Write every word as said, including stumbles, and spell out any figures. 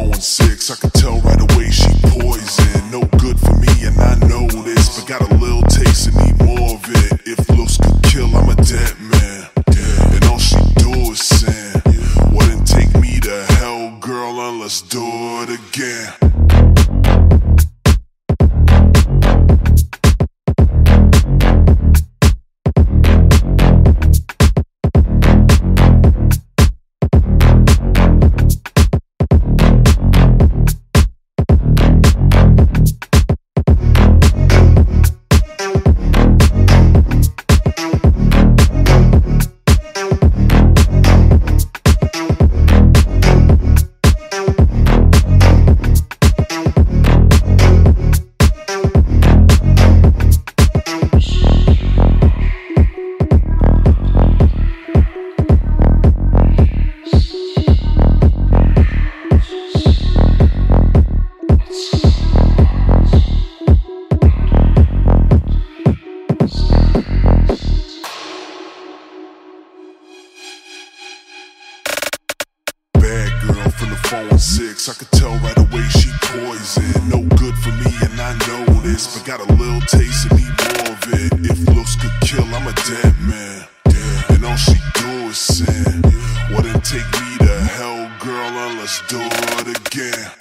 phone six. I could tell right away she poison. No good for me and I know this, but got a little taste and need more of it. If looks could kill, I'm a dead man. And all she do is sin. Wouldn't take me to hell, girl, and let's do it again. From the phone six, I could tell right away she poison. No good for me and I know this, but got a little taste and need more of it. If looks could kill, I'm a dead man. And all she do is sin. Wouldn't take me to hell, girl, and let's do it again.